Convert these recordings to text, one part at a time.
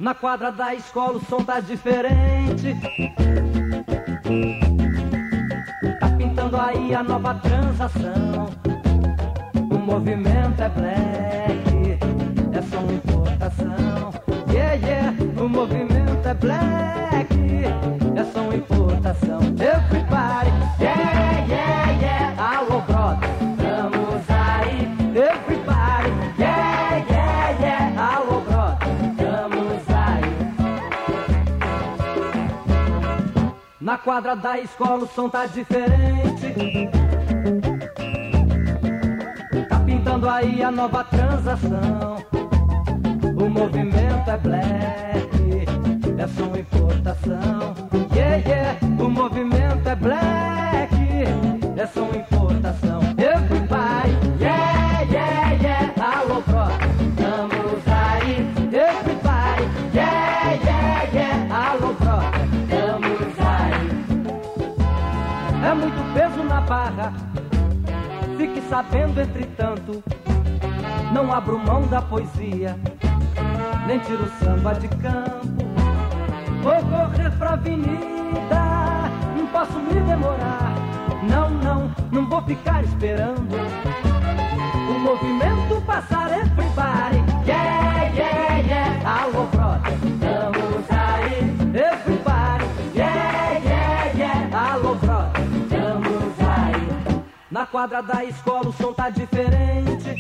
Na quadra da escola o som tá diferente. Tá pintando aí a nova transação. O movimento é black, é som importação. Yeah, yeah, o movimento é black, é som importação. Everybody, yeah, yeah, yeah. Alô, brother, estamos aí. Everybody, yeah, yeah, yeah. Alô, brother, estamos aí. Na quadra da escola o som tá diferente. Tá pintando aí a nova transação. O movimento é black, é som importação. Yeah, yeah, o movimento é black, é som importação. Everybody, yeah, yeah, yeah. Alô, brother, estamos aí. Everybody, yeah, yeah, yeah. Alô, brother, estamos aí. É muito peso na barra, fique sabendo, entretanto, não abro mão da poesia, nem tiro samba de campo. Vou correr pra avenida, não posso me demorar. Não, não, não vou ficar esperando o movimento passar. Everybody, yeah, yeah, yeah. Alô, brother, estamos aí. Everybody, yeah, yeah, yeah. Alô, brother, estamos aí. Na quadra da escola o som tá diferente.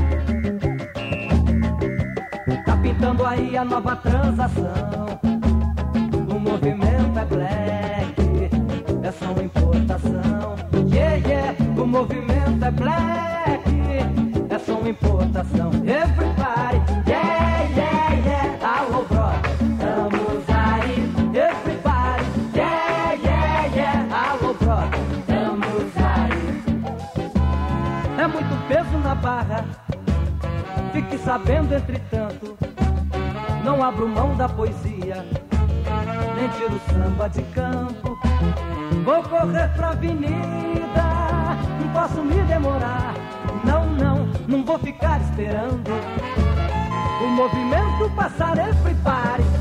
Tá pintando aí a nova transação. O movimento é black, é som importação. Yeah, yeah, o movimento é black, é som importação. Everybody, yeah, yeah, yeah. Alô, brother, estamos aí. Everybody, yeah, yeah, yeah. Alô, brother, estamos aí. É muito peso na barra, fique sabendo, entretanto, não abro mão da poesia, nem tiro samba de campo. Vou correr pra avenida, não posso me demorar. Não, não, não vou ficar esperando o movimento passar. Everybody,